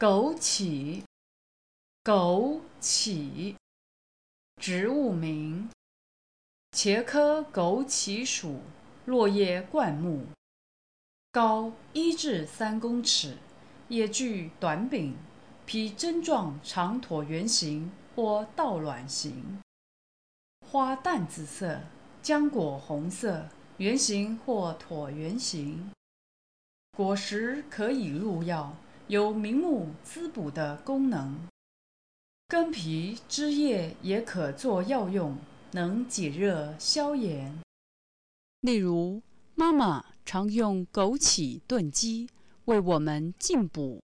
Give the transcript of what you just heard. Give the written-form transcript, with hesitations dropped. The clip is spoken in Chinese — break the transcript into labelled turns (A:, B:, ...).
A: 枸杞，枸杞，植物名，茄科枸杞属，落叶灌木，高1至3公尺，叶具短柄，皮针状长椭圆形或倒卵形，花淡紫色，浆果红色，圆形或椭圆形，果实可以入药，有明目滋补的功能。根皮、枝叶也可做药用，能解热消炎。例如，妈妈常用枸杞炖鸡，为我们进补。